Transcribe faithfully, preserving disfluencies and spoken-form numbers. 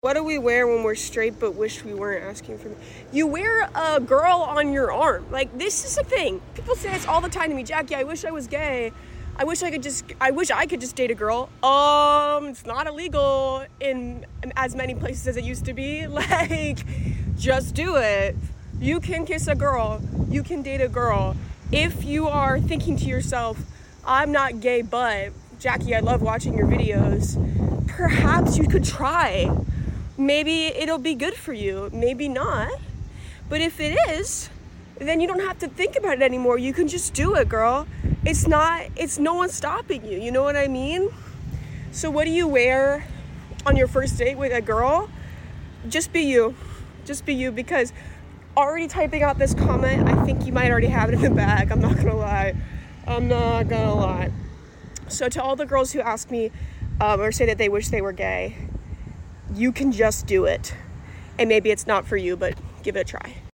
What do we wear when we're straight but wish we weren't asking for me? You wear a girl on your arm. Like, this is a thing. People say this all the time to me. Jackie, I wish I was gay. I wish I could just, I wish I could just date a girl. Um, it's not illegal in as many places as it used to be. Like, just do it. You can kiss a girl. You can date a girl. If you are thinking to yourself, I'm not gay, but Jackie, I love watching your videos, perhaps you could try. Maybe it'll be good for you, maybe not. But if it is, then you don't have to think about it anymore. You can just do it, girl. It's not, it's no one stopping you. You know what I mean? So what do you wear on your first date with a girl? Just be you. Just be you, because already typing out this comment, I think you might already have it in the bag. I'm not gonna lie. I'm not gonna lie. So to all the girls who ask me um, or say that they wish they were gay, you can just do it. And maybe it's not for you, but give it a try.